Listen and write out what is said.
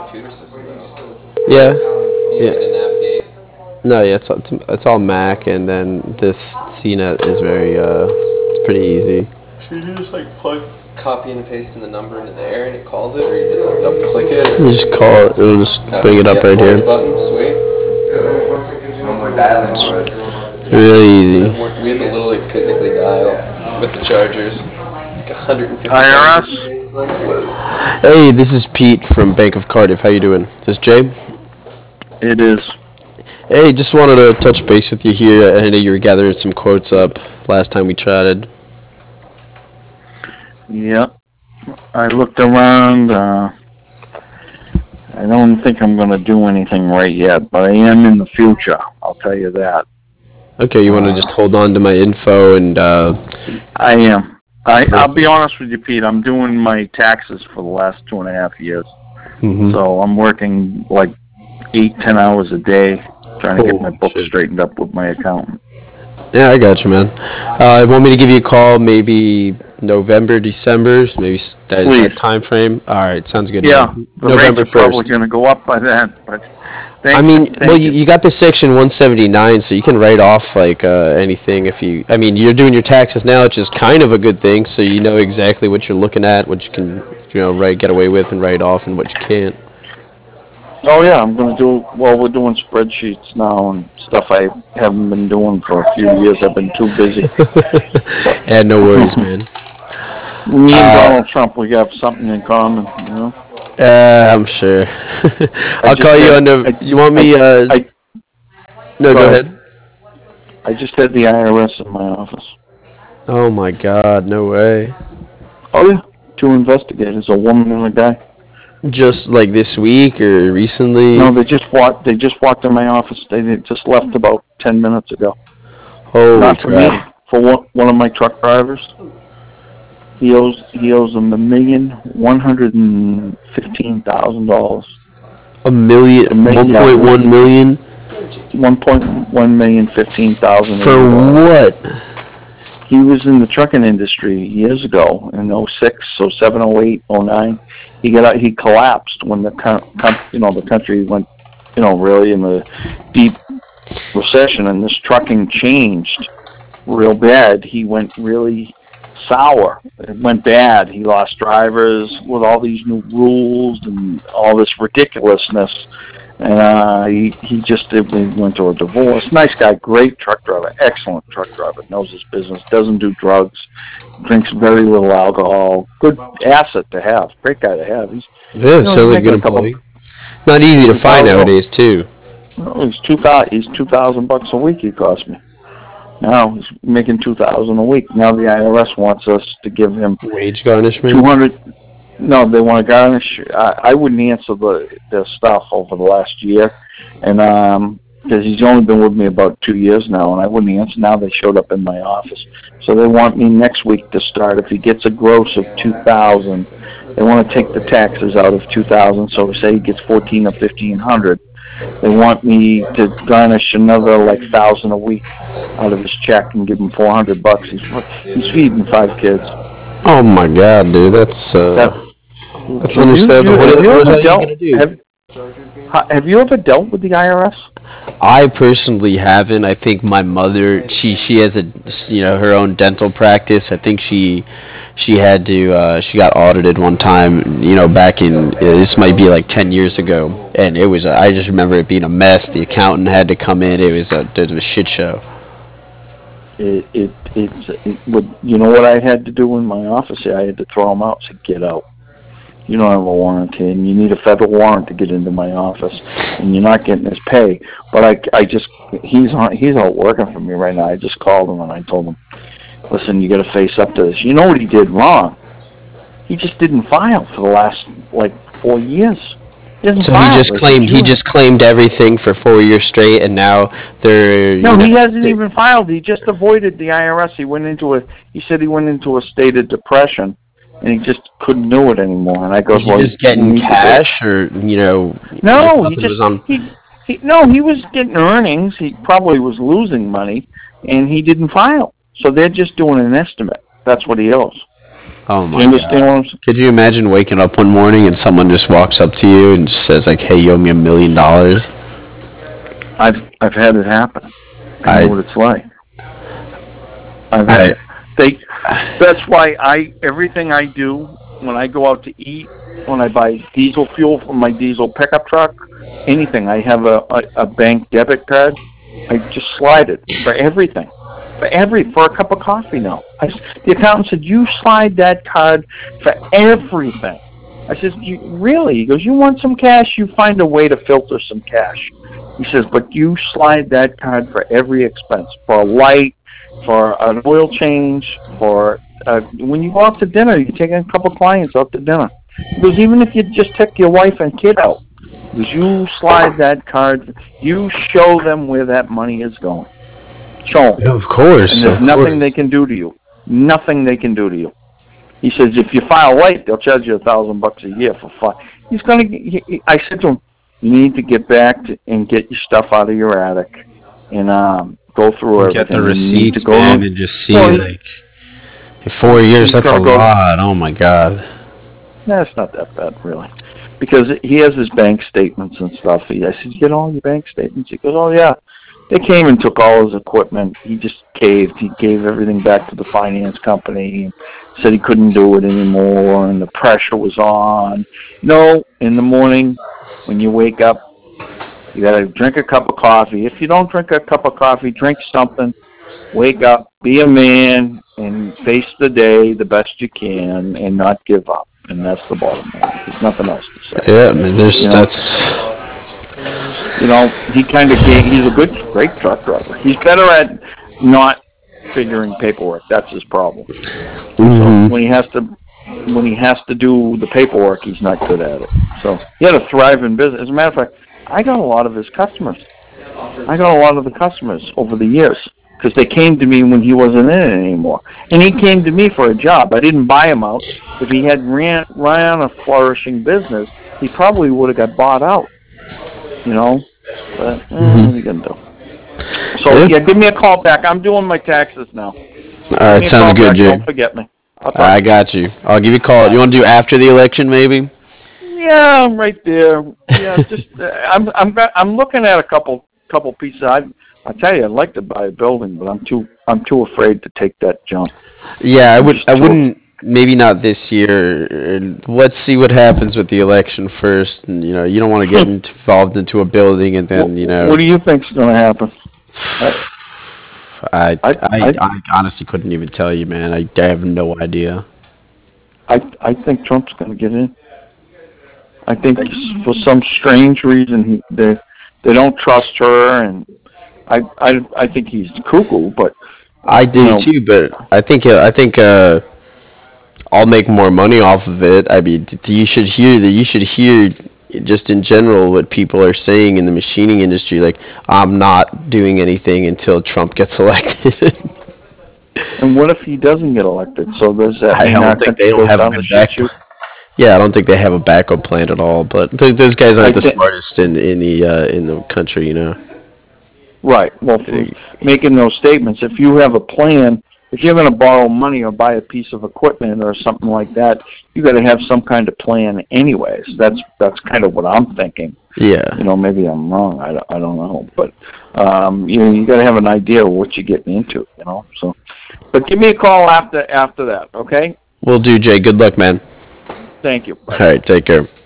computer system though. Yeah, Easy yeah. to navigate. No, yeah, it's all Mac, and then this CNET is it's pretty easy. So you just like plug, copy and paste in the number into there, and it calls it, or you just like double click it. You just call it; it'll just bring it up Yeah, right here. forward button, sweet. Really easy. We had to literally physically dial with the chargers. Like 150 IRS? chargers. Whoa. Hey, this is Pete from Bank of Cardiff. How you doing? This is Jay. It is. Hey, just wanted to touch base with you here. I know you were gathering some quotes up last time we chatted. Yeah. I looked around. I don't think I'm going to do anything right yet, but I am in the future. I'll tell you that. Okay, you want to just hold on to my info and I am. I'll be honest with you, Pete. I'm doing my taxes for the last 2.5 years. Mhm. So I'm working like 8-10 hours a day trying to get my books shit. straightened up with my accountant. Yeah, I got you, man. Want me to give you a call maybe November, December, maybe that time frame? All right, sounds good. Yeah, Man. the November rates are probably 1st. going to go up by then. But I mean, well, you. you got the Section 179, so you can write off like anything if you. I mean, you're doing your taxes now, which is kind of a good thing, so you know exactly what you're looking at, what you can, get away with and write off, and what you can't. Oh yeah, I'm going to do. Well, we're doing spreadsheets now and stuff I haven't been doing for a few years. I've been too busy. Yeah, no worries, man. Me and Donald Trump, we have something in common, you know. I'm sure. I'll call you on the. You want me? No, go ahead. I just had the IRS in my office. Oh my God, no way. Oh yeah, 2 investigators, a woman and a guy. Just like this week or recently? No, they just walked. They just walked in my office. They just left about 10 minutes ago. Holy Not for me, crap! for one of my truck drivers. He owes them $1,115,000. $1.1 million. 1,115,000. For what? He was in the trucking industry years ago in '06, '07, '08, '09. He collapsed when the country went, really in the deep recession, and this trucking changed real bad. He went really sour. It went bad. He lost drivers with all these new rules and all this ridiculousness. And he went to a divorce. Nice guy, great truck driver, excellent truck driver, knows his business, doesn't do drugs, drinks very little alcohol. Good asset to have, great guy to have. Yeah, sounds like a good employee. Not easy to find nowadays, too. Well, he's $2,000 a week. He cost me. Now he's making $2,000 a week. Now the IRS wants us to give him wage garnishment. 200. No, they want to garnish. I wouldn't answer the stuff over the last year, and because he's only been with me about 2 years now, and I wouldn't answer. Now they showed up in my office, so they want me next week to start. If he gets a gross of 2,000, they want to take the taxes out of 2,000. So say he gets 14 or 1,500, they want me to garnish another like 1,000 a week out of his check and give him $400. He's feeding 5 kids. Oh my God, dude, that's understandable. What are you gonna do? Have you ever dealt with the IRS? I personally haven't. I think my mother, she has her own dental practice. I think she had to she got audited one time. Back in this might be like 10 years ago, and it was I just remember it being a mess. The accountant had to come in. It was a shit show. You know what I had to do in my office here? I had to throw him out. Say, get out. You don't have a warranty, and you need a federal warrant to get into my office, and you're not getting his pay. But he's out working for me right now. I just called him and I told him, listen, you got to face up to this. You know what he did wrong? He just didn't file for the last 4 years. So he just claimed everything for 4 years straight, and now they're he hasn't even filed. He just avoided the IRS. He said he went into a state of depression, and he just couldn't do it anymore. And I go, well, just getting cash, or no, he was getting earnings. He probably was losing money, and he didn't file. So they're just doing an estimate. That's what he owes. Oh You my understand god. what I'm saying? Could you imagine waking up one morning and someone just walks up to you and just says like, "Hey, you owe me $1 million"? I've had it happen. I know I what it's like. I've had I it. They. That's why everything I do when I go out to eat, when I buy diesel fuel for my diesel pickup truck, anything. I have a bank debit card. I just slide it for everything. For a cup of coffee now. The accountant said, "You slide that card for everything." I says, "You really?" He goes, "You want some cash? You find a way to filter some cash." He says, "But you slide that card for every expense, for a light, for an oil change, for when you go out to dinner, you're taking a couple clients out to dinner." He goes, "Even if you just take your wife and kid out, because you slide that card, you show them where that money is going. Show them. Of And course, there's of nothing they course. can do to you. Nothing they can do to you." He says, "If you file late, they'll charge you $1,000 a year for file." He's gonna. I said to him, "You need to get back and get your stuff out of your attic and go through And get everything. the You need to receipts, go man, to." and just see Well, like 4 years. he's That's a gonna go. lot. Oh my god. No, it's not that bad, really, because he has his bank statements and stuff. I said, "You get all your bank statements?" He goes, "Oh yeah." They came and took all his equipment. He just caved. He gave everything back to the finance company and said he couldn't do it anymore, and the pressure was on. No, in the morning when you wake up, you got to drink a cup of coffee. If you don't drink a cup of coffee, drink something. Wake up, be a man, and face the day the best you can, and not give up. And that's the bottom line. There's nothing else to say. Yeah, man. You There's know, that's. he kind of he's a great truck driver. He's better at not figuring paperwork. That's his problem. So Hmm. when he has to do the paperwork, he's not good at it. So he had a thriving business. As a matter of fact, I got a lot of his customers. I got a lot of the customers over the years because they came to me when he wasn't in it anymore, and he came to me for a job. I didn't buy him out. If he had ran a flourishing business, he probably would have got bought out. You know, but what are you gonna do? So Yeah. yeah, give me a call back. I'm doing my taxes now. All Give right, me a sounds call good, back. Jay. Don't forget me. I'll talk I to you. got you. I'll give you a call. You Bye. want to do after the election, maybe? Yeah, I'm right there. Yeah, just I'm looking at a couple pieces. I tell you, I'd like to buy a building, but I'm too afraid to take that jump. Yeah, I I'm would. just I too. wouldn't. Maybe not this year. Let's see what happens with the election first. And you don't want to get involved into a building and then What do you think's going to happen? I, I I I I honestly couldn't even tell you, man. I have no idea. I think Trump's going to get in. I think for some strange reason they don't trust her, and I think he's cuckoo, but I you do know, too, but I think I'll make more money off of it. I mean, you should hear that. You should hear just in general what people are saying in the machining industry. Like, I'm not doing anything until Trump gets elected. and what if he doesn't get elected? So does that I mean our don't think they country don't goes have a down the good shit back. chute? Yeah, I don't think they have a backup plan at all. But those guys I aren't the think smartest in the country, you know. right. Well, for making those statements, if you have a plan, if you're going to borrow money or buy a piece of equipment or something like that, you got to have some kind of plan, anyways. That's kind of what I'm thinking. Yeah. Maybe I'm wrong. I don't know, but you got to have an idea of what you're getting into. So, but give me a call after that, okay? Will do, Jay. Good luck, man. Thank you. All Bye. right, take care.